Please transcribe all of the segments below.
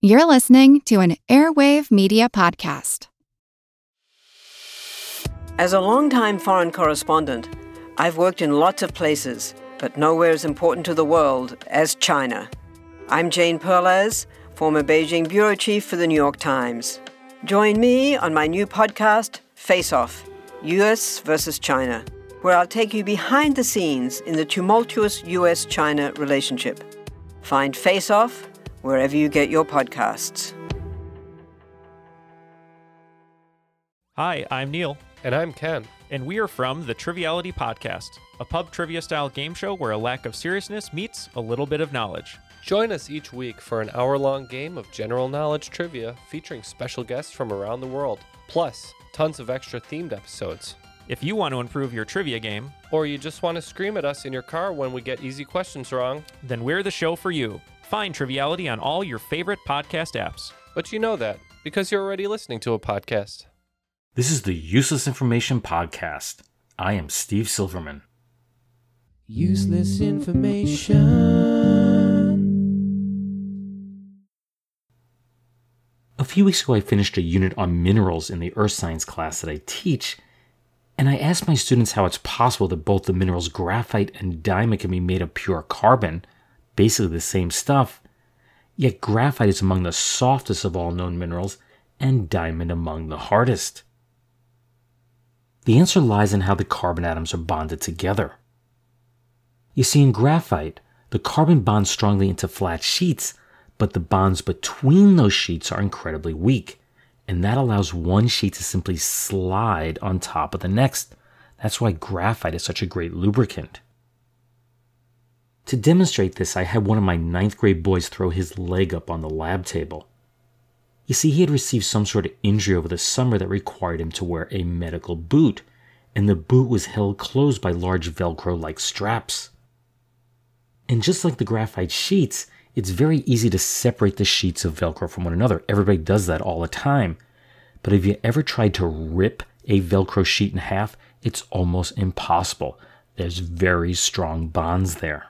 You're listening to an Airwave Media Podcast. As a longtime foreign correspondent, I've worked in lots of places, but nowhere as important to the world as China. I'm Jane Perlez, former Beijing bureau chief for the New York Times. Join me on my new podcast, Face Off, U.S. versus China, where I'll take you behind the scenes in the tumultuous U.S.-China relationship. Find Face Off wherever you get your podcasts. Hi, I'm Neil. And I'm Ken. And we are from the Triviality Podcast, a pub trivia-style game show where a lack of seriousness meets a little bit of knowledge. Join us each week for an hour-long game of general knowledge trivia featuring special guests from around the world, plus tons of extra themed episodes. If you want to improve your trivia game, or you just want to scream at us in your car when we get easy questions wrong, then we're the show for you. Find Triviality on all your favorite podcast apps. But you know that because you're already listening to a podcast. This is the Useless Information Podcast. I am Steve Silverman. Useless information. A few weeks ago, I finished a unit on minerals in the earth science class that I teach, and I asked my students how it's possible that both the minerals graphite and diamond can be made of pure carbon, basically the same stuff, yet graphite is among the softest of all known minerals and diamond among the hardest. The answer lies in how the carbon atoms are bonded together. You see, in graphite, the carbon bonds strongly into flat sheets, but the bonds between those sheets are incredibly weak, and that allows one sheet to simply slide on top of the next. That's why graphite is such a great lubricant. To demonstrate this, I had one of my 9th grade boys throw his leg up on the lab table. You see, he had received some sort of injury over the summer that required him to wear a medical boot, and the boot was held closed by large Velcro-like straps. And just like the graphite sheets, it's very easy to separate the sheets of Velcro from one another. Everybody does that all the time. But have you ever tried to rip a Velcro sheet in half? It's almost impossible. There's very strong bonds there.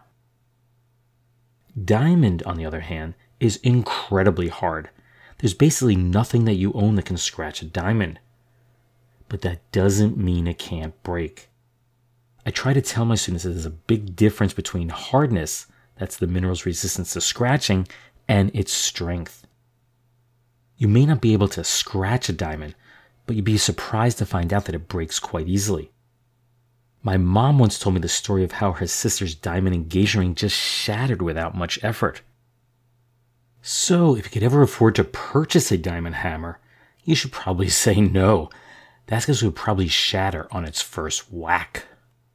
Diamond, on the other hand, is incredibly hard. There's basically nothing that you own that can scratch a diamond. But that doesn't mean it can't break. I try to tell my students that there's a big difference between hardness, that's the mineral's resistance to scratching, and its strength. You may not be able to scratch a diamond, but you'd be surprised to find out that it breaks quite easily. My mom once told me the story of how her sister's diamond engagement ring just shattered without much effort. So, if you could ever afford to purchase a diamond hammer, you should probably say no. That's because it would probably shatter on its first whack.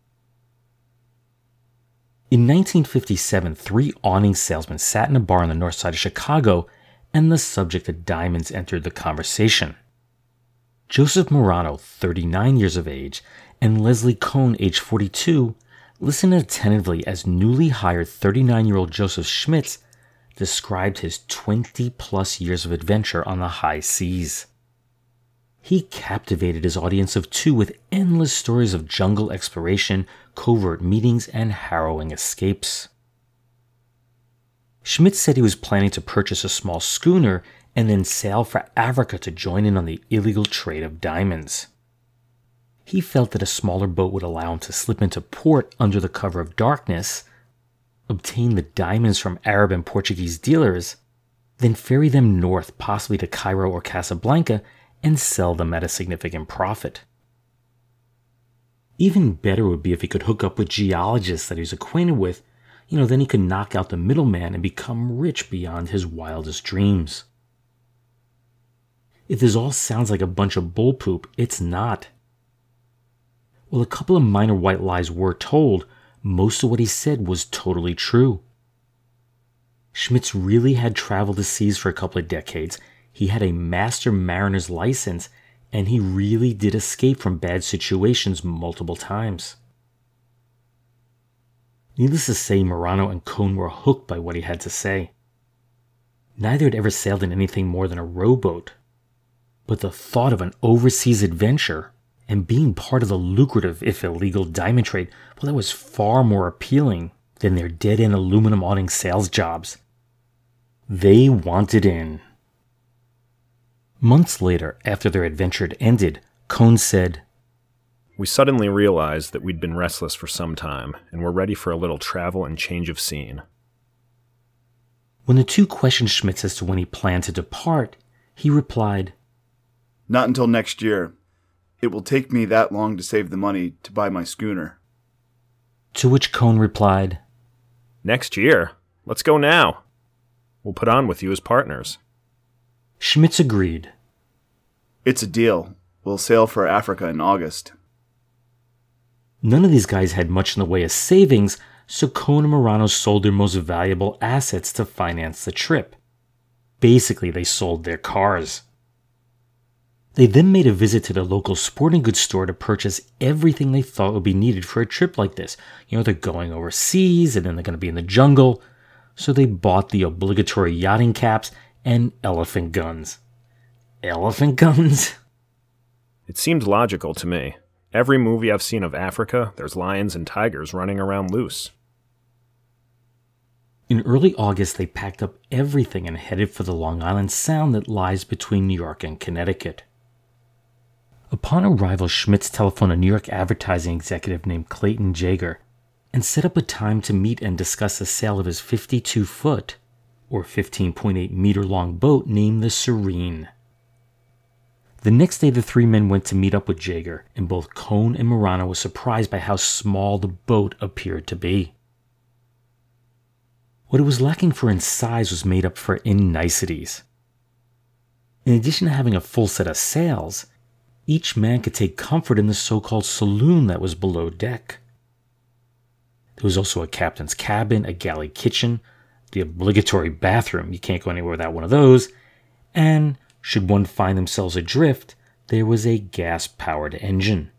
In 1957, 3 awning salesmen sat in a bar on the north side of Chicago, and the subject of diamonds entered the conversation. Joseph Morano, 39 years of age, and Leslie Cohn, age 42, listened attentively as newly hired 39-year-old Joseph Schmitz described his 20-plus years of adventure on the high seas. He captivated his audience of 2 with endless stories of jungle exploration, covert meetings, and harrowing escapes. Schmitz said he was planning to purchase a small schooner and then sail for Africa to join in on the illegal trade of diamonds. He felt that a smaller boat would allow him to slip into port under the cover of darkness, obtain the diamonds from Arab and Portuguese dealers, then ferry them north, possibly to Cairo or Casablanca, and sell them at a significant profit. Even better would be if he could hook up with geologists that he was acquainted with. Then he could knock out the middleman and become rich beyond his wildest dreams. If this all sounds like a bunch of bullpoop, it's not. While a couple of minor white lies were told, most of what he said was totally true. Schmitz really had traveled the seas for a couple of decades. He had a master mariner's license, and he really did escape from bad situations multiple times. Needless to say, Morano and Cohn were hooked by what he had to say. Neither had ever sailed in anything more than a rowboat, but the thought of an overseas adventure and being part of the lucrative, if illegal, diamond trade, well, that was far more appealing than their dead-end aluminum awning sales jobs. They wanted in. Months later, after their adventure had ended, Kohn said, "We suddenly realized that we'd been restless for some time, and were ready for a little travel and change of scene." When the two questioned Schmitz as to when he planned to depart, he replied, "Not until next year. It will take me that long to save the money to buy my schooner." To which Kohn replied, "Next year? Let's go now. We'll put on with you as partners." Schmitz agreed. "It's a deal. We'll sail for Africa in August." None of these guys had much in the way of savings, so Kohn and Marano sold their most valuable assets to finance the trip. Basically, they sold their cars. They then made a visit to the local sporting goods store to purchase everything they thought would be needed for a trip like this. They're going overseas and then they're going to be in the jungle. So they bought the obligatory yachting caps and elephant guns. Elephant guns? It seemed logical to me. Every movie I've seen of Africa, there's lions and tigers running around loose. In early August, they packed up everything and headed for the Long Island Sound that lies between New York and Connecticut. Upon arrival, Schmitz telephoned a New York advertising executive named Clayton Jaeger and set up a time to meet and discuss the sale of his 52-foot, or 15.8-meter-long boat named the Serene. The next day, the three men went to meet up with Jaeger, and both Kohn and Marano were surprised by how small the boat appeared to be. What it was lacking for in size was made up for in niceties. In addition to having a full set of sails, each man could take comfort in the so-called saloon that was below deck. There was also a captain's cabin, a galley kitchen, the obligatory bathroom, you can't go anywhere without one of those, and, should one find themselves adrift, there was a gas-powered engine.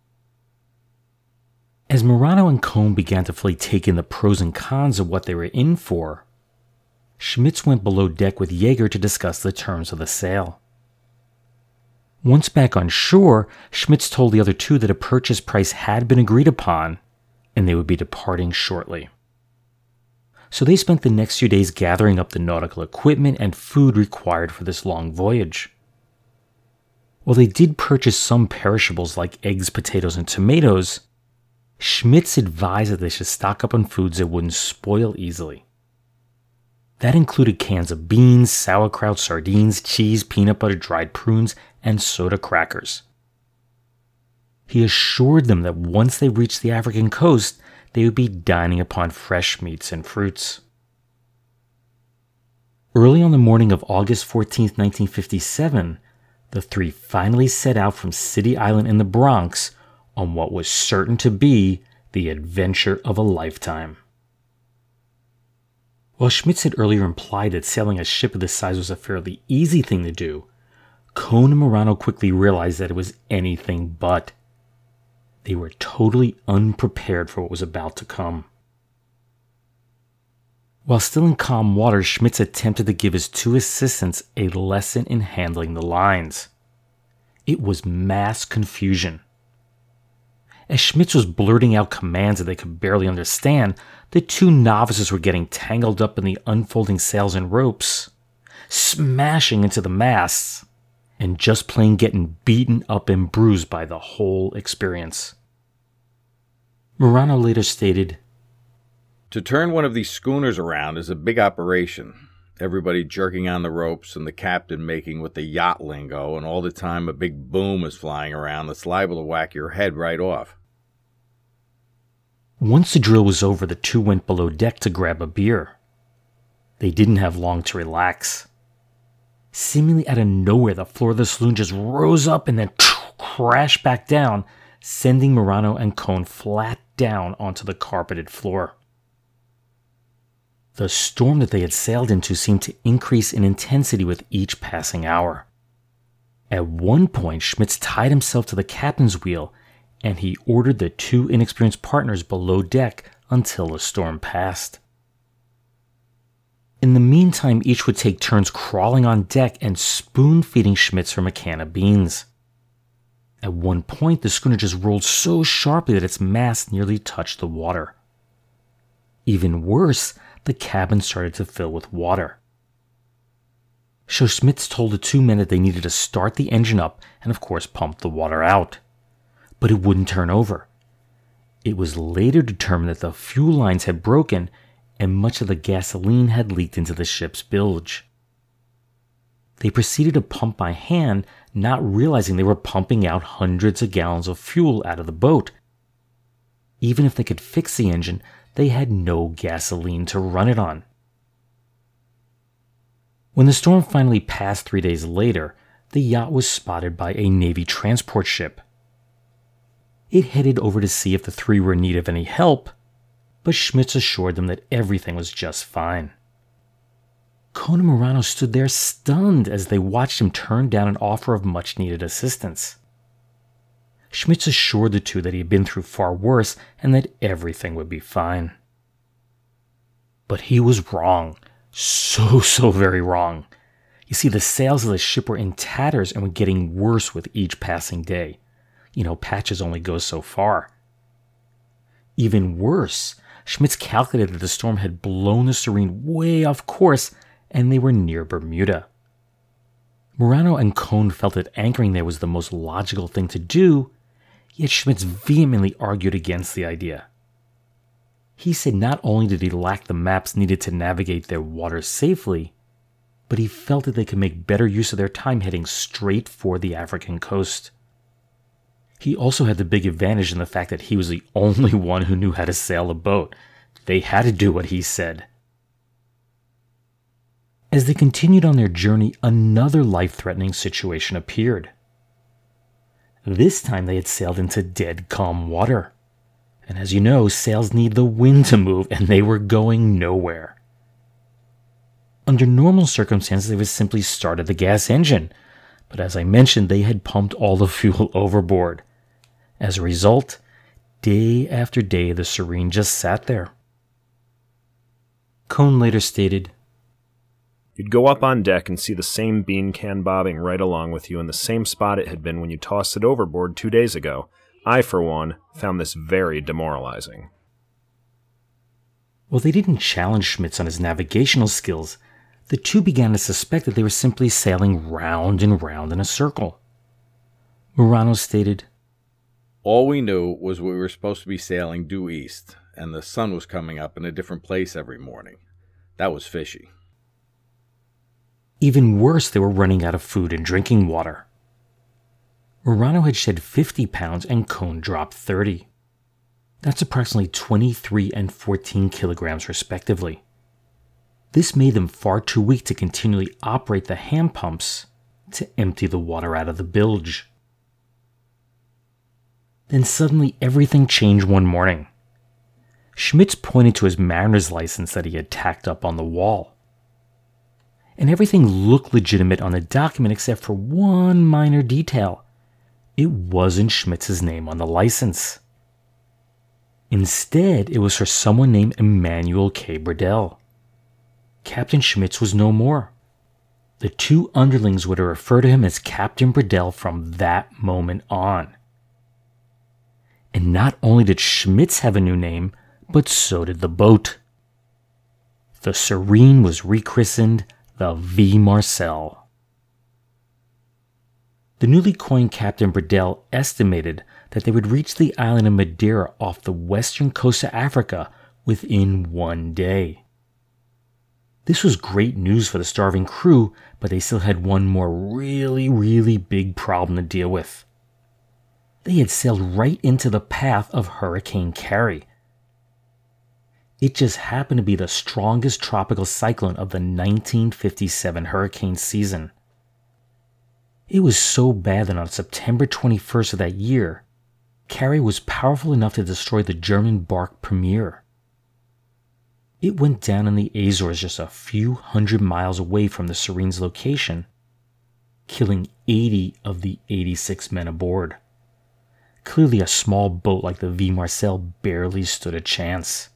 As Marano and Kohn began to fully take in the pros and cons of what they were in for, Schmitz went below deck with Jaeger to discuss the terms of the sale. Once back on shore, Schmitz told the other two that a purchase price had been agreed upon, and they would be departing shortly. So they spent the next few days gathering up the nautical equipment and food required for this long voyage. While they did purchase some perishables like eggs, potatoes, and tomatoes, Schmitz advised that they should stock up on foods that wouldn't spoil easily. That included cans of beans, sauerkraut, sardines, cheese, peanut butter, dried prunes, and soda crackers. He assured them that once they reached the African coast, they would be dining upon fresh meats and fruits. Early on the morning of August 14, 1957, the three finally set out from City Island in the Bronx on what was certain to be the adventure of a lifetime. While Schmitz had earlier implied that sailing a ship of this size was a fairly easy thing to do, Kohn and Marano quickly realized that it was anything but. They were totally unprepared for what was about to come. While still in calm waters, Schmitz attempted to give his two assistants a lesson in handling the lines. It was mass confusion. As Schmitz was blurting out commands that they could barely understand, the two novices were getting tangled up in the unfolding sails and ropes, smashing into the masts, and just plain getting beaten up and bruised by the whole experience. Marano later stated, "To turn one of these schooners around is a big operation. Everybody jerking on the ropes and the captain making with the yacht lingo, and all the time a big boom is flying around that's liable to whack your head right off." Once the drill was over, the two went below deck to grab a beer. They didn't have long to relax. Seemingly out of nowhere, the floor of the saloon just rose up and then crashed back down, sending Marano and Kohn flat down onto the carpeted floor. The storm that they had sailed into seemed to increase in intensity with each passing hour. At one point, Schmitz tied himself to the captain's wheel, and he ordered the two inexperienced partners below deck until the storm passed. In the meantime, each would take turns crawling on deck and spoon-feeding Schmitz from a can of beans. At one point, the schooner just rolled so sharply that its mast nearly touched the water. Even worse, the cabin started to fill with water. so Schmitz told the two men that they needed to start the engine up and of course pump the water out. But it wouldn't turn over. It was later determined that the fuel lines had broken and much of the gasoline had leaked into the ship's bilge. They proceeded to pump by hand, not realizing they were pumping out hundreds of gallons of fuel out of the boat. Even if they could fix the engine, they had no gasoline to run it on. When the storm finally passed 3 days later, the yacht was spotted by a Navy transport ship. It headed over to see if the three were in need of any help, but Schmitz assured them that everything was just fine. Cohn and Morano stood there stunned as they watched him turn down an offer of much-needed assistance. Schmitz assured the two that he had been through far worse and that everything would be fine. But he was wrong. So very wrong. You see, the sails of the ship were in tatters and were getting worse with each passing day. Patches only go so far. Even worse, Schmitz calculated that the storm had blown the Serene way off course and they were near Bermuda. Morano and Cohn felt that anchoring there was the most logical thing to do, yet Schmitz vehemently argued against the idea. He said not only did he lack the maps needed to navigate their waters safely, but he felt that they could make better use of their time heading straight for the African coast. He also had the big advantage in the fact that he was the only one who knew how to sail a boat. They had to do what he said. As they continued on their journey, another life-threatening situation appeared. This time they had sailed into dead calm water. And as you know, sails need the wind to move, and they were going nowhere. Under normal circumstances, they would simply started the gas engine, but as I mentioned, they had pumped all the fuel overboard. As a result, day after day, the Serene just sat there. Cohn later stated, "You'd go up on deck and see the same bean can bobbing right along with you in the same spot it had been when you tossed it overboard 2 days ago. I, for one, found this very demoralizing." While they didn't challenge Schmitz on his navigational skills, the two began to suspect that they were simply sailing round and round in a circle. Morano stated, "All we knew was we were supposed to be sailing due east, and the sun was coming up in a different place every morning. That was fishy." Even worse, they were running out of food and drinking water. Morano had shed 50 pounds and Cohn dropped 30. That's approximately 23 and 14 kilograms respectively. This made them far too weak to continually operate the hand pumps to empty the water out of the bilge. Then suddenly everything changed one morning. Schmitz pointed to his mariner's license that he had tacked up on the wall. And everything looked legitimate on the document except for one minor detail. It wasn't Schmitz's name on the license. Instead, it was for someone named Emmanuel K. Burdell. Captain Schmitz was no more. The two underlings were to refer to him as Captain Burdell from that moment on. And not only did Schmitz have a new name, but so did the boat. The Serene was rechristened the V. Marcel. The newly coined Captain Burdell estimated that they would reach the island of Madeira off the western coast of Africa within 1 day. This was great news for the starving crew, but they still had one more really big problem to deal with. They had sailed right into the path of Hurricane Carrie. It just happened to be the strongest tropical cyclone of the 1957 hurricane season. It was so bad that on September 21st of that year, Carrie was powerful enough to destroy the German bark Premier. It went down in the Azores just a few hundred miles away from the Serene's location, killing 80 of the 86 men aboard. Clearly a small boat like the V. Marcel barely stood a chance.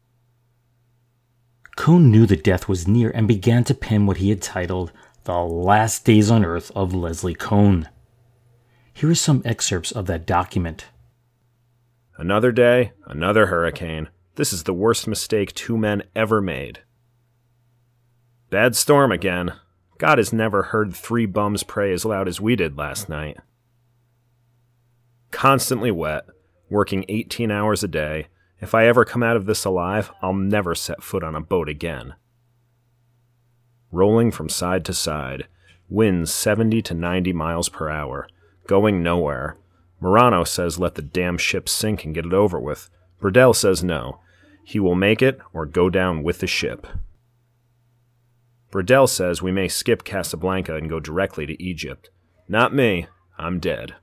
Cohn knew that death was near and began to pen what he had titled The Last Days on Earth of Leslie Cohn. Here are some excerpts of that document. "Another day, another hurricane. This is the worst mistake 2 men ever made. Bad storm again. God has never heard 3 bums pray as loud as we did last night. Constantly wet, working 18 hours a day. If I ever come out of this alive, I'll never set foot on a boat again. Rolling from side to side, winds 70 to 90 miles per hour, going nowhere. Morano says let the damn ship sink and get it over with. Burdell says no. He will make it or go down with the ship. Burdell says we may skip Casablanca and go directly to Egypt. Not me. I'm dead.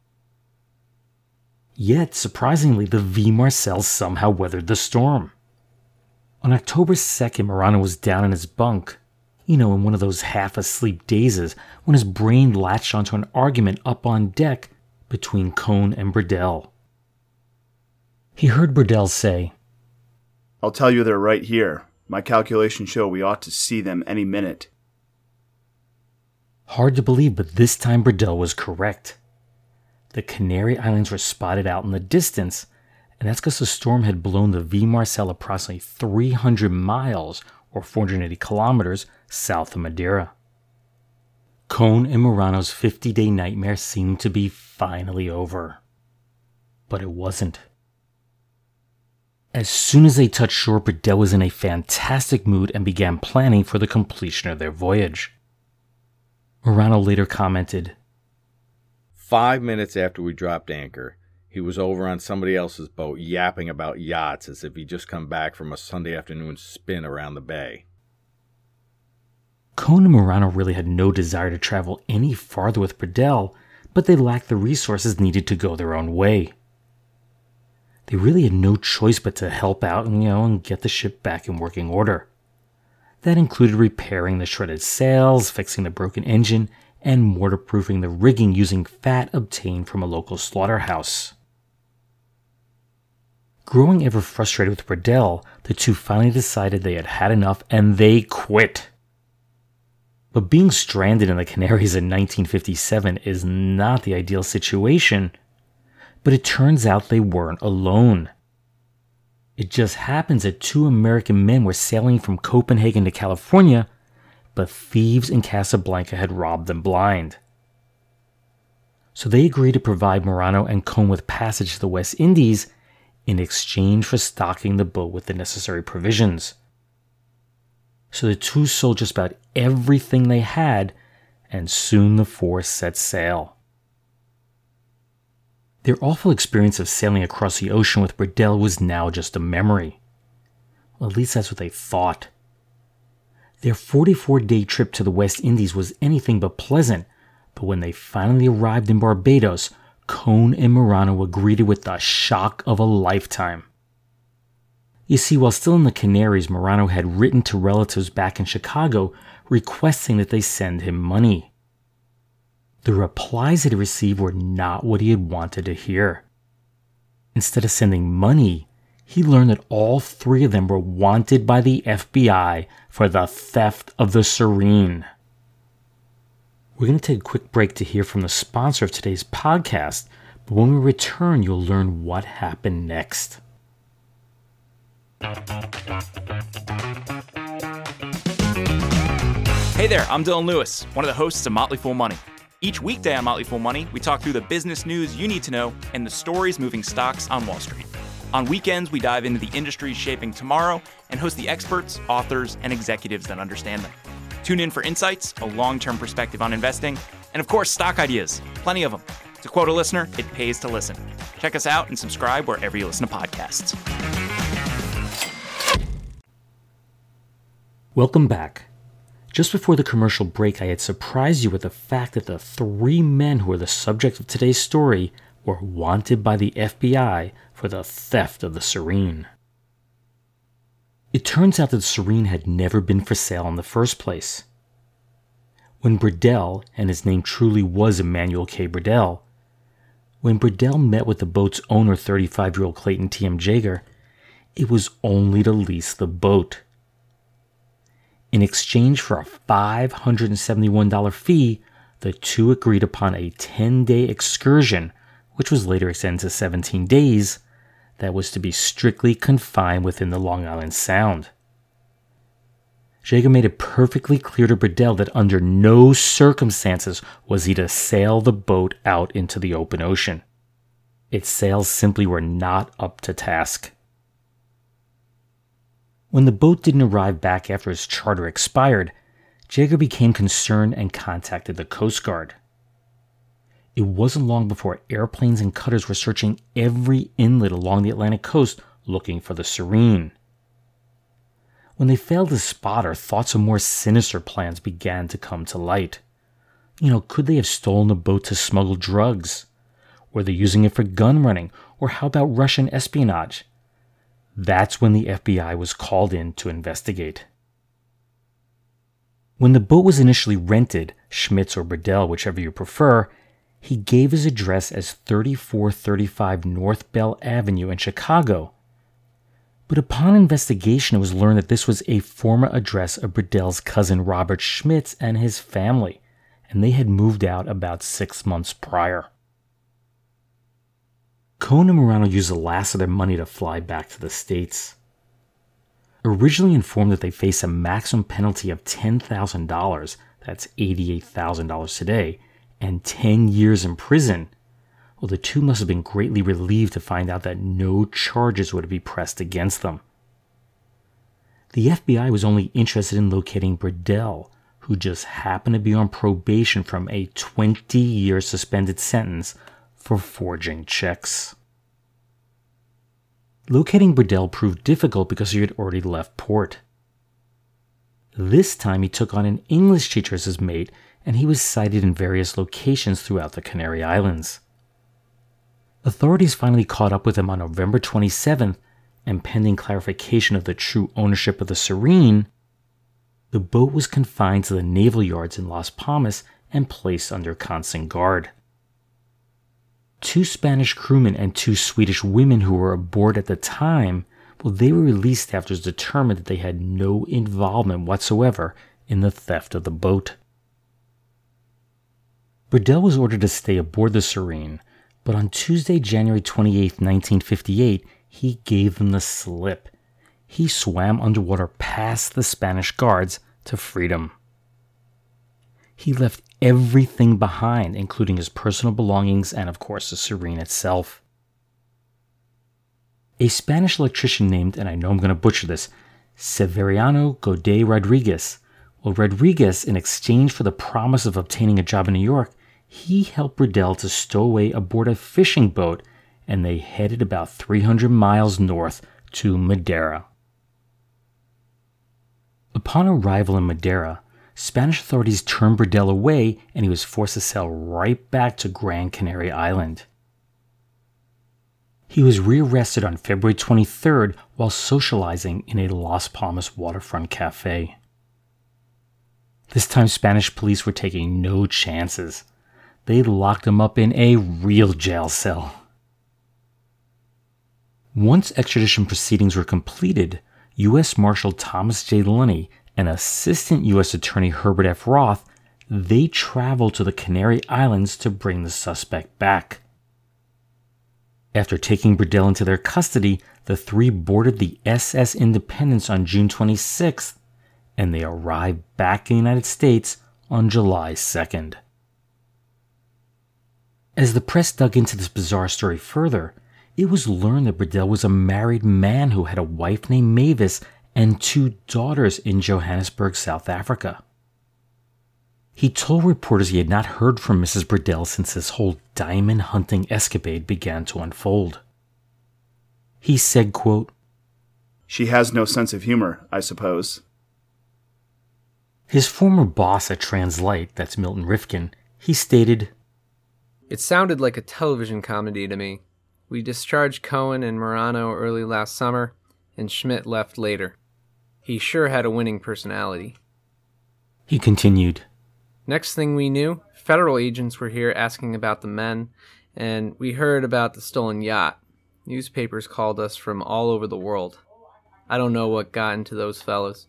Yet, surprisingly, the V. Marcel somehow weathered the storm. On October 2nd, Morano was down in his bunk, in one of those half-asleep dazes, when his brain latched onto an argument up on deck between Cohn and Burdell. He heard Burdell say, "I'll tell you they're right here. My calculations show we ought to see them any minute." Hard to believe, but this time Burdell was correct. The Canary Islands were spotted out in the distance, and that's because the storm had blown the V. Marcel approximately 300 miles, or 480 kilometers, south of Madeira. Cohn and Morano's 50-day nightmare seemed to be finally over. But it wasn't. As soon as they touched shore, Burdell was in a fantastic mood and began planning for the completion of their voyage. Morano later commented, 5 minutes after we dropped anchor, he was over on somebody else's boat yapping about yachts as if he'd just come back from a Sunday afternoon spin around the bay. Cohn and Morano really had no desire to travel any farther with Burdell, but they lacked the resources needed to go their own way. They really had no choice but to help out and get the ship back in working order. That included repairing the shredded sails, fixing the broken engine, and waterproofing the rigging using fat obtained from a local slaughterhouse. Growing ever frustrated with Burdell, the two finally decided they had had enough and they quit. But being stranded in the Canaries in 1957 is not the ideal situation, but it turns out they weren't alone. It just happens that 2 American men were sailing from Copenhagen to California, but thieves in Casablanca had robbed them blind. So they agreed to provide Morano and Cohn with passage to the West Indies in exchange for stocking the boat with the necessary provisions. So the two sold just about everything they had, and soon the 4 set sail. Their awful experience of sailing across the ocean with Burdell was now just a memory. Well, at least that's what they thought. Their 44-day trip to the West Indies was anything but pleasant, but when they finally arrived in Barbados, Cohn and Morano were greeted with the shock of a lifetime. You see, while still in the Canaries, Morano had written to relatives back in Chicago requesting that they send him money. The replies that he received were not what he had wanted to hear. Instead of sending money, he learned that all 3 of them were wanted by the FBI for the theft of the Serene. We're going to take a quick break to hear from the sponsor of today's podcast, but when we return, you'll learn what happened next. Hey there, I'm Dylan Lewis, one of the hosts of Motley Fool Money. Each weekday on Motley Fool Money, we talk through the business news you need to know and the stories moving stocks on Wall Street. On weekends, we dive into the industries shaping tomorrow and host the experts, authors, and executives that understand them. Tune in for insights, a long-term perspective on investing, and of course, stock ideas. Plenty of them. To quote a listener, it pays to listen. Check us out and subscribe wherever you listen to podcasts. Welcome back. Just before the commercial break, I had surprised you with the fact that the 3 men who are the subject of today's story were wanted by the FBI for the theft of the Serene. It turns out that the Serene had never been for sale in the first place. When Burdell, and his name truly was Emmanuel K. Burdell, when Burdell met with the boat's owner, 35-year-old Clayton T.M. Jaeger, it was only to lease the boat. In exchange for a $571 fee, the two agreed upon a 10-day excursion, which was later extended to 17 days, that was to be strictly confined within the Long Island Sound. Jaeger made it perfectly clear to Burdell that under no circumstances was he to sail the boat out into the open ocean. Its sails simply were not up to task. When the boat didn't arrive back after his charter expired, Jaeger became concerned and contacted the Coast Guard. It wasn't long before airplanes and cutters were searching every inlet along the Atlantic coast looking for the Serene. When they failed to spot her, thoughts of more sinister plans began to come to light. Could they have stolen the boat to smuggle drugs? Were they using it for gun running? Or how about Russian espionage? That's when the FBI was called in to investigate. When the boat was initially rented, Schmitz or Burdell, whichever you prefer, he gave his address as 3435 North Bell Avenue in Chicago. But upon investigation, it was learned that this was a former address of Burdell's cousin Robert Schmitz and his family, and they had moved out about 6 months prior. Cohen and Morano used the last of their money to fly back to the States. Originally informed that they face a maximum penalty of $10,000, that's $88,000 today, and 10 years in prison, well, the two must have been greatly relieved to find out that no charges would be pressed against them. The FBI was only interested in locating Burdell, who just happened to be on probation from a 20-year suspended sentence for forging checks. Locating Burdell proved difficult because he had already left port. This time he took on an English teacher as his mate, and he was sighted in various locations throughout the Canary Islands. Authorities finally caught up with him on November 27th, and pending clarification of the true ownership of the Serene, the boat was confined to the naval yards in Las Palmas and placed under constant guard. 2 Spanish crewmen and 2 Swedish women who were aboard at the time, they were released after it was determined that they had no involvement whatsoever in the theft of the boat. Burdell was ordered to stay aboard the Serene, but on Tuesday, January 28, 1958, he gave them the slip. He swam underwater past the Spanish guards to freedom. He left everything behind, including his personal belongings and, of course, the Serene itself. A Spanish electrician named, and I know I'm going to butcher this, Severiano Godet Rodriguez. Rodriguez, in exchange for the promise of obtaining a job in New York, he helped Burdell to stow away aboard a fishing boat, and they headed about 300 miles north to Madeira. Upon arrival in Madeira, Spanish authorities turned Burdell away, and he was forced to sail right back to Gran Canaria Island. He was rearrested on February 23rd while socializing in a Las Palmas waterfront cafe. This time, Spanish police were taking no chances. They locked him up in a real jail cell. Once extradition proceedings were completed, U.S. Marshal Thomas J. Lunny and Assistant U.S. Attorney Herbert F. Roth, they traveled to the Canary Islands to bring the suspect back. After taking Burdell into their custody, the 3 boarded the SS Independence on June 26th, and they arrived back in the United States on July 2nd. As the press dug into this bizarre story further, it was learned that Burdell was a married man who had a wife named Mavis and 2 daughters in Johannesburg, South Africa. He told reporters he had not heard from Mrs. Burdell since this whole diamond hunting escapade began to unfold. He said, quote, "She has no sense of humor, I suppose." His former boss at Translight, that's Milton Rifkin, he stated, "It sounded like a television comedy to me. We discharged Cohen and Morano early last summer, and Schmidt left later. He sure had a winning personality." He continued, "Next thing we knew, federal agents were here asking about the men, and we heard about the stolen yacht. Newspapers called us from all over the world. I don't know what got into those fellas."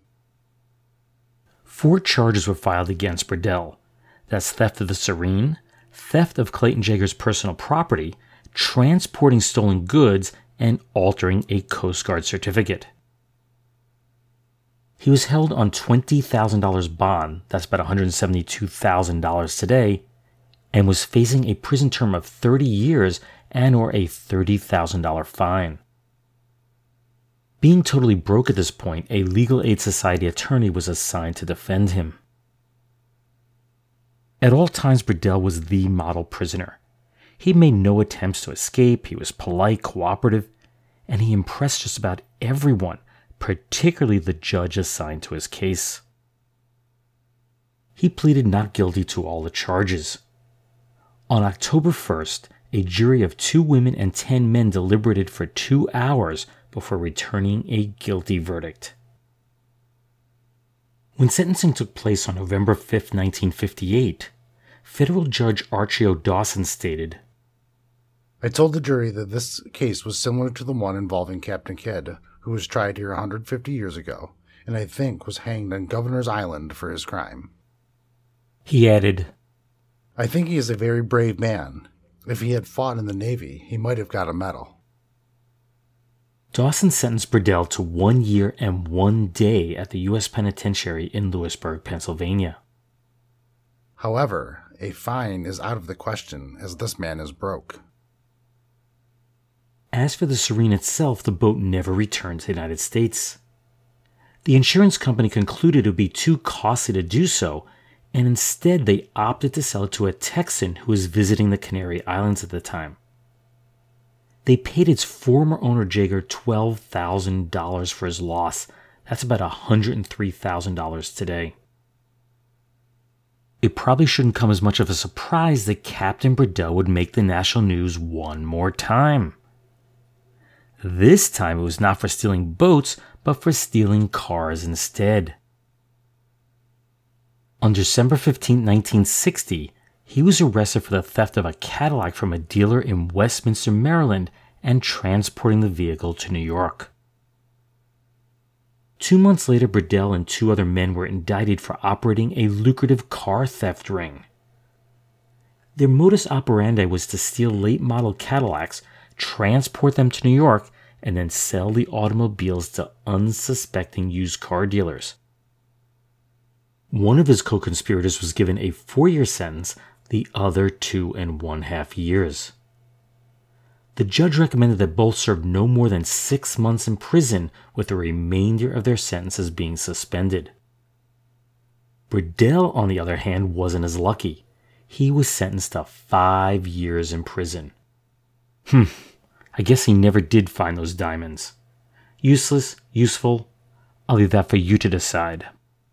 4 charges were filed against Burdell. That's theft of the Serene, theft of Clayton Jaeger's personal property, transporting stolen goods, and altering a Coast Guard certificate. He was held on $20,000 bond, that's about $172,000 today, and was facing a prison term of 30 years and or a $30,000 fine. Being totally broke at this point, a Legal Aid Society attorney was assigned to defend him. At all times, Burdell was the model prisoner. He made no attempts to escape, he was polite, cooperative, and he impressed just about everyone, particularly the judge assigned to his case. He pleaded not guilty to all the charges. On October 1st, a jury of 2 women and 10 men deliberated for 2 hours before returning a guilty verdict. When sentencing took place on November 5, 1958, Federal Judge Archie O. Dawson stated, I told the jury that this case was similar to the one involving Captain Kidd, who was tried here 150 years ago, and I think was hanged on Governor's Island for his crime. He added, I think he is a very brave man. If he had fought in the Navy, he might have got a medal. Dawson sentenced Burdell to 1 year and 1 day at the U.S. Penitentiary in Lewisburg, Pennsylvania. However, a fine is out of the question as this man is broke. As for the Serene itself, the boat never returned to the United States. The insurance company concluded it would be too costly to do so, and instead they opted to sell it to a Texan who was visiting the Canary Islands at the time. They paid its former owner Jaeger $12,000 for his loss. That's about $103,000 today. It probably shouldn't come as much of a surprise that Captain Burdell would make the national news one more time. This time it was not for stealing boats, but for stealing cars instead. On December 15, 1960, he was arrested for the theft of a Cadillac from a dealer in Westminster, Maryland, and transporting the vehicle to New York. 2 months later, Burdell and 2 other men were indicted for operating a lucrative car theft ring. Their modus operandi was to steal late-model Cadillacs, transport them to New York, and then sell the automobiles to unsuspecting used car dealers. One of his co-conspirators was given a 4-year sentence, the other 2 1/2 years. The judge recommended that both serve no more than 6 months in prison, with the remainder of their sentences being suspended. Burdell, on the other hand, wasn't as lucky. He was sentenced to 5 years in prison. I guess he never did find those diamonds. Useless, useful, I'll leave that for you to decide.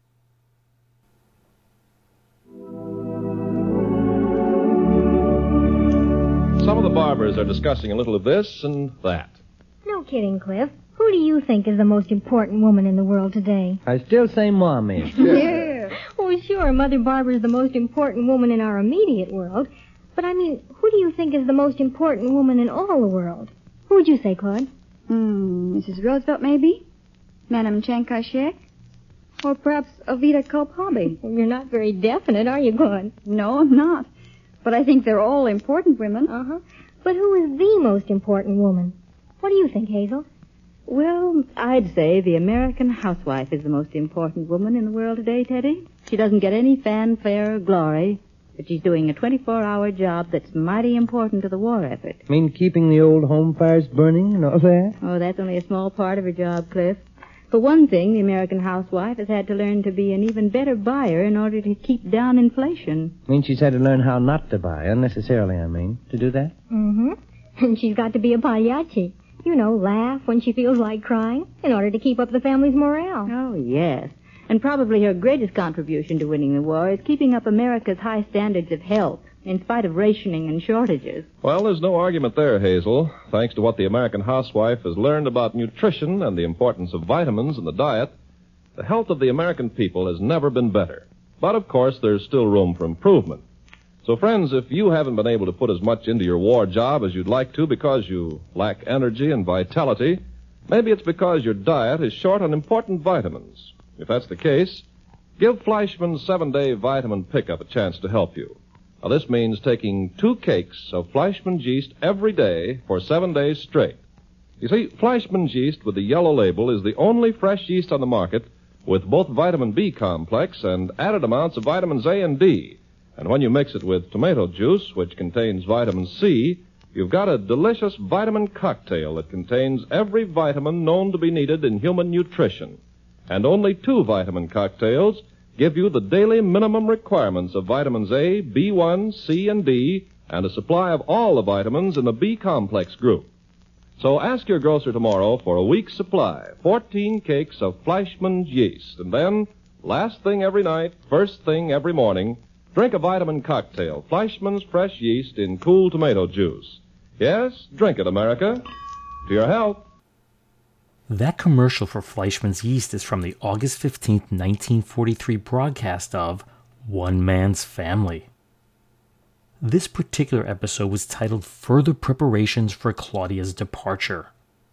Some of the barbers are discussing a little of this and that. No kidding, Cliff. Who do you think is the most important woman in the world today? I still say Mommy. Yeah. Oh, sure, Mother Barbara's the most important woman in our immediate world. But I mean, who do you think is the most important woman in all the world? Who would you say, Claude? Mrs. Roosevelt, maybe? Madame Chiang Kai-shek? Or perhaps Ovida Kopabi? You're not very definite, are you, Claude? No, I'm not. But I think they're all important women. Uh-huh. But who is the most important woman? What do you think, Hazel? Well, I'd say the American housewife is the most important woman in the world today, Teddy. She doesn't get any fanfare or glory, but she's doing a 24-hour job that's mighty important to the war effort. Mean keeping the old home fires burning and all that? Oh, that's only a small part of her job, Cliff. For one thing, the American housewife has had to learn to be an even better buyer in order to keep down inflation. Mean she's had to learn how not to buy, unnecessarily, to do that? Mm-hmm. And she's got to be a pagliacci. You know, laugh when she feels like crying in order to keep up the family's morale. Oh, yes. And probably her greatest contribution to winning the war is keeping up America's high standards of health, in spite of rationing and shortages. Well, there's no argument there, Hazel. Thanks to what the American housewife has learned about nutrition and the importance of vitamins in the diet, the health of the American people has never been better. But, of course, there's still room for improvement. So, friends, if you haven't been able to put as much into your war job as you'd like to because you lack energy and vitality, maybe it's because your diet is short on important vitamins. If that's the case, give Fleischmann's 7-Day Vitamin Pickup a chance to help you. Now, this means taking 2 cakes of Fleischmann's yeast every day for 7 days straight. You see, Fleischmann's yeast with the yellow label is the only fresh yeast on the market with both vitamin B complex and added amounts of vitamins A and D. And when you mix it with tomato juice, which contains vitamin C, you've got a delicious vitamin cocktail that contains every vitamin known to be needed in human nutrition. And only 2 vitamin cocktails give you the daily minimum requirements of vitamins A, B1, C, and D, and a supply of all the vitamins in the B complex group. So ask your grocer tomorrow for a week's supply, 14 cakes of Fleischmann's yeast, and then, last thing every night, first thing every morning, drink a vitamin cocktail, Fleischmann's fresh yeast in cool tomato juice. Yes, drink it, America. To your health. That commercial for Fleischmann's yeast is from the August 15, 1943 broadcast of One Man's Family. This particular episode was titled Further Preparations for Claudia's Departure.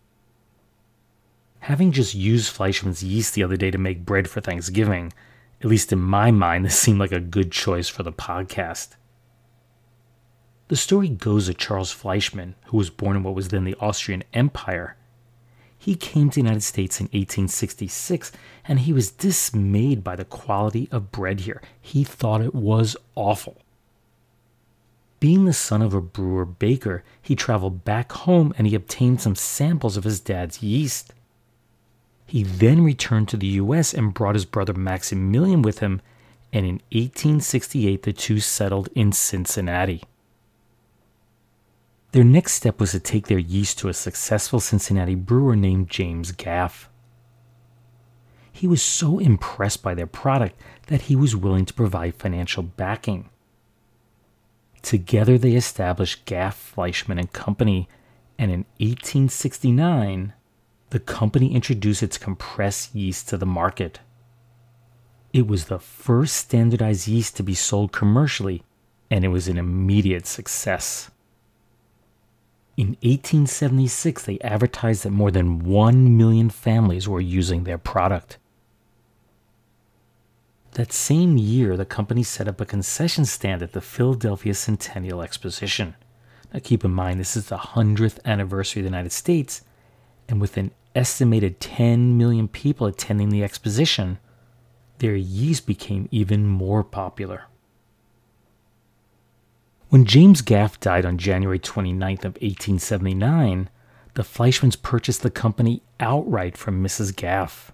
Having just used Fleischmann's yeast the other day to make bread for Thanksgiving, at least in my mind, this seemed like a good choice for the podcast. The story goes that Charles Fleischmann, who was born in what was then the Austrian Empire, he came to the United States in 1866, and he was dismayed by the quality of bread here. He thought it was awful. Being the son of a brewer-baker, he traveled back home and he obtained some samples of his dad's yeast. He then returned to the U.S. and brought his brother Maximilian with him, and in 1868 the two settled in Cincinnati. Their next step was to take their yeast to a successful Cincinnati brewer named James Gaff. He was so impressed by their product that he was willing to provide financial backing. Together they established Gaff, Fleischmann and Company, and in 1869, the company introduced its compressed yeast to the market. It was the first standardized yeast to be sold commercially, and it was an immediate success. In 1876, they advertised that more than 1 million families were using their product. That same year, the company set up a concession stand at the Philadelphia Centennial Exposition. Now keep in mind, this is the 100th anniversary of the United States, and with an estimated 10 million people attending the exposition, their yeast became even more popular. When James Gaff died on January 29th of 1879, the Fleischmanns purchased the company outright from Mrs. Gaff.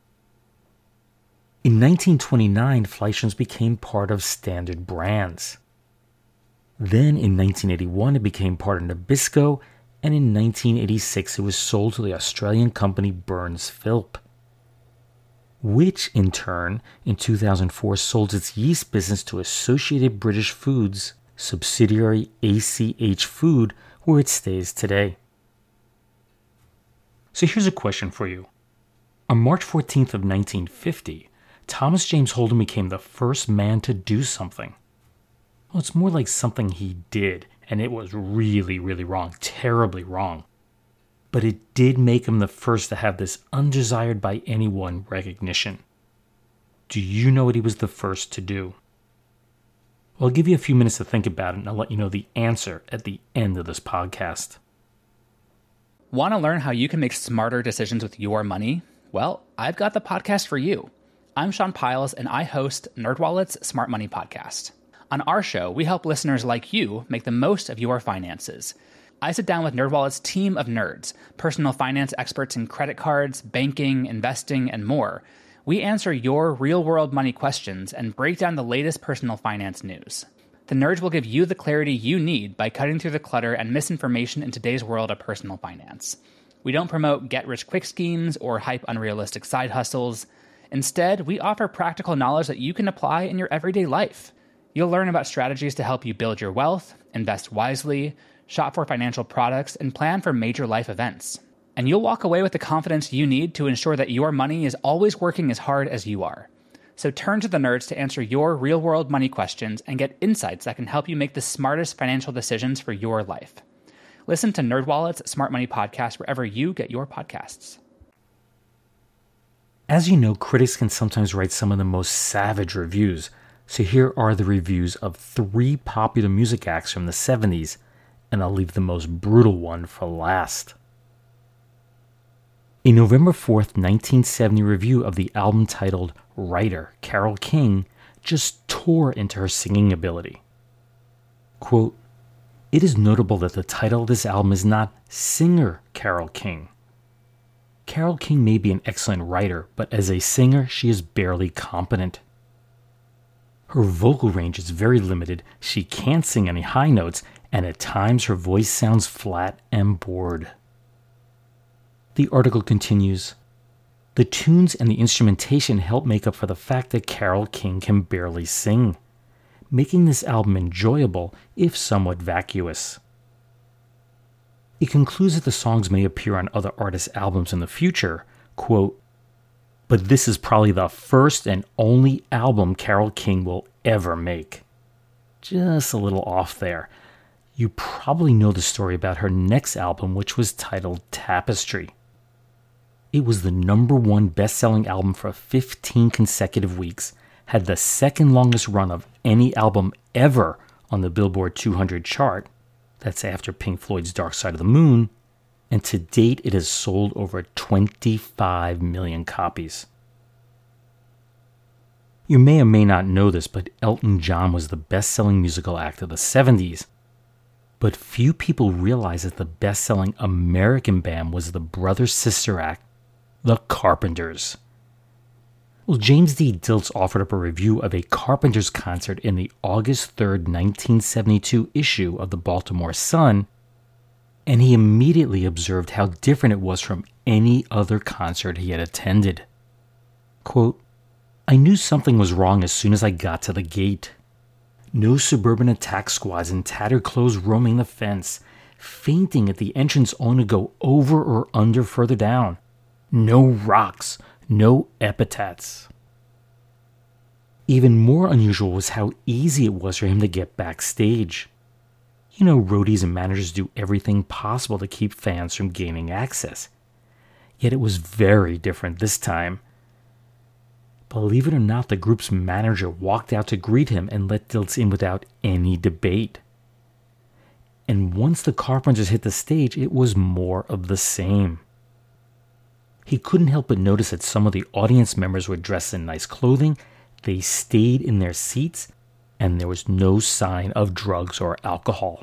In 1929, Fleischmann's became part of Standard Brands. Then in 1981, it became part of Nabisco, and in 1986, it was sold to the Australian company Burns Philp, which in turn, in 2004, sold its yeast business to Associated British Foods subsidiary ACH Food, where it stays today. So here's a question for you. On March 14th of 1950, Thomas James Holden became the first man to do something. Well, it's more like something he did, and it was really, really wrong, terribly wrong. But it did make him the first to have this undesired by anyone recognition. Do you know what he was the first to do? Well, I'll give you a few minutes to think about it, and I'll let you know the answer at the end of this podcast. Want to learn how you can make smarter decisions with your money? Well, I've got the podcast for you. I'm Sean Piles, and I host NerdWallet's Smart Money Podcast. On our show, we help listeners like you make the most of your finances. I sit down with NerdWallet's team of nerds, personal finance experts in credit cards, banking, investing, and more. We answer your real-world money questions and break down the latest personal finance news. The nerds will give you the clarity you need by cutting through the clutter and misinformation in today's world of personal finance. We don't promote get-rich-quick schemes or hype unrealistic side hustles. Instead, we offer practical knowledge that you can apply in your everyday life. You'll learn about strategies to help you build your wealth, invest wisely, shop for financial products, and plan for major life events. And you'll walk away with the confidence you need to ensure that your money is always working as hard as you are. So turn to the nerds to answer your real-world money questions and get insights that can help you make the smartest financial decisions for your life. Listen to NerdWallet's Smart Money Podcast wherever you get your podcasts. As you know, critics can sometimes write some of the most savage reviews, so here are the reviews of 3 popular music acts from the 70s, and I'll leave the most brutal one for last. A November 4th, 1970 review of the album titled Writer, Carole King, just tore into her singing ability. Quote, "It is notable that the title of this album is not Singer Carole King. Carole King may be an excellent writer, but as a singer, she is barely competent. Her vocal range is very limited, she can't sing any high notes, and at times her voice sounds flat and bored." The article continues, "The tunes and the instrumentation help make up for the fact that Carole King can barely sing, making this album enjoyable if somewhat vacuous." It concludes that the songs may appear on other artists' albums in the future, quote, "But this is probably the first and only album Carole King will ever make." Just a little off there. You probably know the story about her next album, which was titled Tapestry. It was the #1 best-selling album for 15 consecutive weeks, had the second longest run of any album ever on the Billboard 200 chart, that's after Pink Floyd's Dark Side of the Moon, and to date it has sold over 25 million copies. You may or may not know this, but Elton John was the best-selling musical act of the 70s. But few people realize that the best-selling American band was the brother-sister act, the Carpenters. Well, James D. Dilts offered up a review of a Carpenters concert in the August 3rd, 1972 issue of the Baltimore Sun, and he immediately observed how different it was from any other concert he had attended. Quote, "I knew something was wrong as soon as I got to the gate. No suburban attack squads in tattered clothes roaming the fence, fainting at the entrance only to go over or under further down. No rocks, no epitaphs." Even more unusual was how easy it was for him to get backstage. You know, roadies and managers do everything possible to keep fans from gaining access. Yet it was very different this time. Believe it or not, the group's manager walked out to greet him and let Dilts in without any debate. And once the Carpenters hit the stage, it was more of the same. He couldn't help but notice that some of the audience members were dressed in nice clothing, they stayed in their seats, and there was no sign of drugs or alcohol.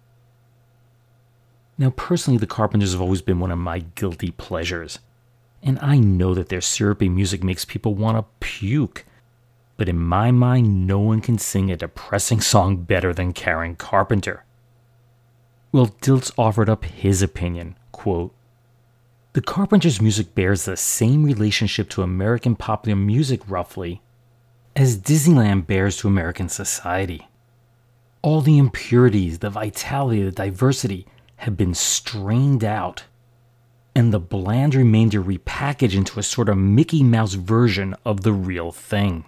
Now, personally, the Carpenters have always been one of my guilty pleasures. And I know that their syrupy music makes people want to puke. But in my mind, no one can sing a depressing song better than Karen Carpenter. Well, Dilts offered up his opinion, quote, "The Carpenters' music bears the same relationship to American popular music, roughly, as Disneyland bears to American society. All the impurities, the vitality, the diversity have been strained out, and the bland remainder repackaged into a sort of Mickey Mouse version of the real thing."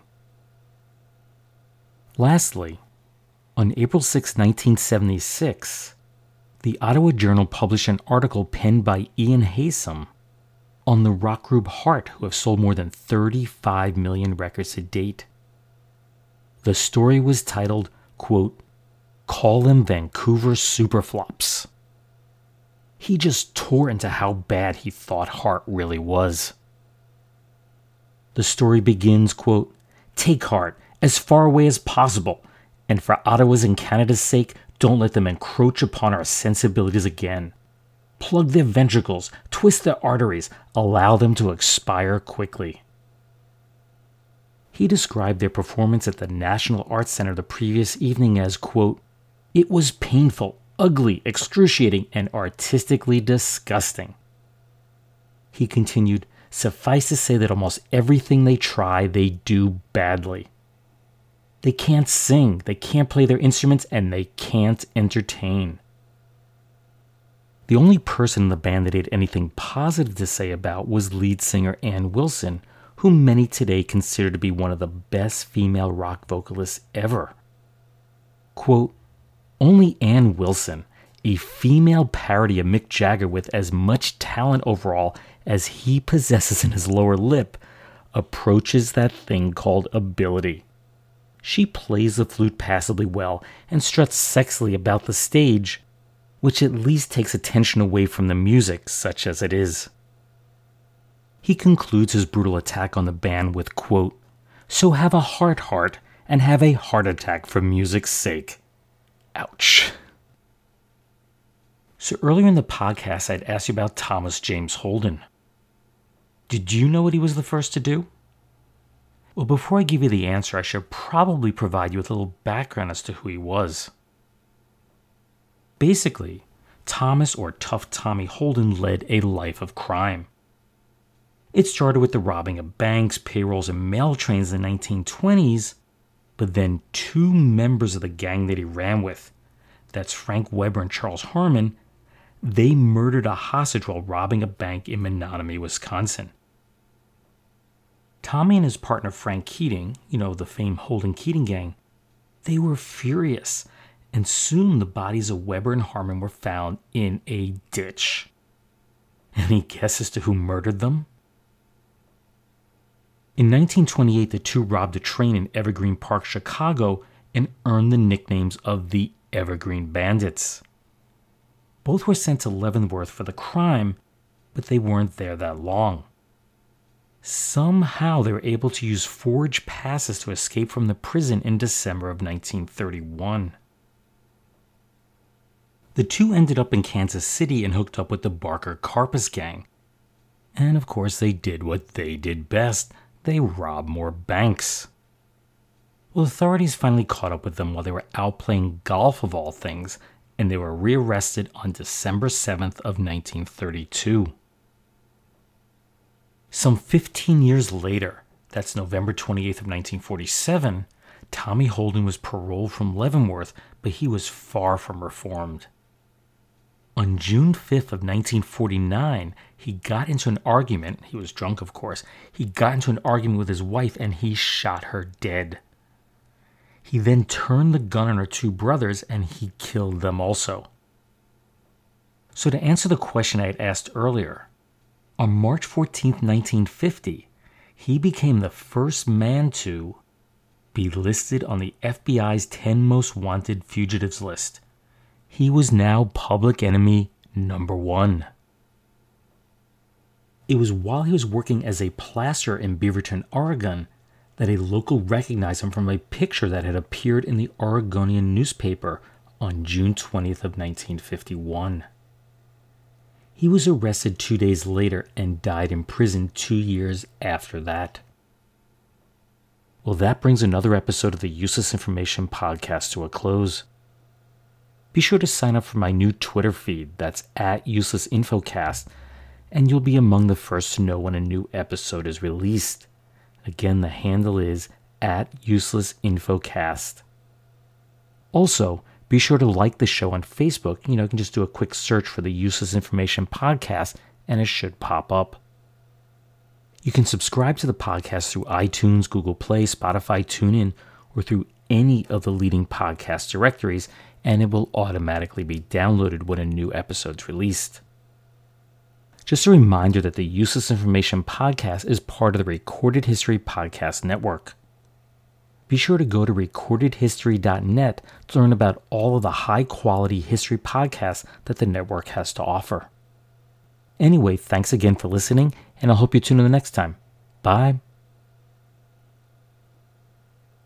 Lastly, on April 6, 1976, the Ottawa Journal published an article penned by Ian Haysom on the rock group Heart, who have sold more than 35 million records to date. The story was titled, quote, "Call them Vancouver Superflops." He just tore into how bad he thought Heart really was. The story begins, quote, "Take Heart as far away as possible, and for Ottawa's and Canada's sake, don't let them encroach upon our sensibilities again. Plug their ventricles, twist their arteries, allow them to expire quickly." He described their performance at the National Arts Center the previous evening as, quote, "It was painful, ugly, excruciating, and artistically disgusting." He continued, "Suffice to say that almost everything they try, they do badly. They can't sing, they can't play their instruments, and they can't entertain." The only person in the band that had anything positive to say about was lead singer Ann Wilson, whom many today consider to be one of the best female rock vocalists ever. Quote, "Only Ann Wilson, a female parody of Mick Jagger with as much talent overall as he possesses in his lower lip, approaches that thing called ability. She plays the flute passably well and struts sexily about the stage, which at least takes attention away from the music, such as it is. He concludes his brutal attack on the band with, quote, "So have a heart and have a heart attack for music's sake." Ouch. So earlier in the podcast, I'd asked you about Thomas James Holden. Did you know what he was the first to do? Well, before I give you the answer, I should probably provide you with a little background as to who he was. Basically, Thomas or Tough Tommy Holden led a life of crime. It started with the robbing of banks, payrolls, and mail trains in the 1920s, but then two members of the gang that he ran with, that's Frank Weber and Charles Harmon, they murdered a hostage while robbing a bank in Menominee, Wisconsin. Tommy and his partner Frank Keating, the famed Holden Keating gang, they were furious, and soon the bodies of Weber and Harmon were found in a ditch. Any guess as to who murdered them? In 1928, the two robbed a train in Evergreen Park, Chicago, and earned the nicknames of the Evergreen Bandits. Both were sent to Leavenworth for the crime, but they weren't there that long. Somehow they were able to use forged passes to escape from the prison in December of 1931. The two ended up in Kansas City and hooked up with the Barker Karpus gang. And of course they did what they did best. They robbed more banks. Well, authorities finally caught up with them while they were out playing golf of all things, and they were rearrested on December 7th of 1932. Some 15 years later, that's November 28th of 1947, Tommy Holden was paroled from Leavenworth, but he was far from reformed. On June 5th of 1949, he got into an argument. He was drunk, of course. He got into an argument with his wife, and he shot her dead. He then turned the gun on her two brothers, and he killed them also. So to answer the question I had asked earlier, on March 14th, 1950, he became the first man to be listed on the FBI's 10 most wanted fugitives list. He was now public enemy number 1. It was while he was working as a plasterer in Beaverton, Oregon, that a local recognized him from a picture that had appeared in the Oregonian newspaper on June 20th of 1951. He was arrested 2 days later and died in prison 2 years after that. Well, that brings another episode of the Useless Information Podcast to a close. Be sure to sign up for my new Twitter feed, that's @UselessInfoCast, and you'll be among the first to know when a new episode is released. Again, the handle is @UselessInfoCast. Also, be sure to like the show on Facebook. You can just do a quick search for the Useless Information Podcast, and it should pop up. You can subscribe to the podcast through iTunes, Google Play, Spotify, TuneIn, or through any of the leading podcast directories, and it will automatically be downloaded when a new episode's released. Just a reminder that the Useless Information Podcast is part of the Recorded History Podcast Network. Be sure to go to recordedhistory.net to learn about all of the high-quality history podcasts that the network has to offer. Anyway, thanks again for listening, and I hope you tune in the next time. Bye.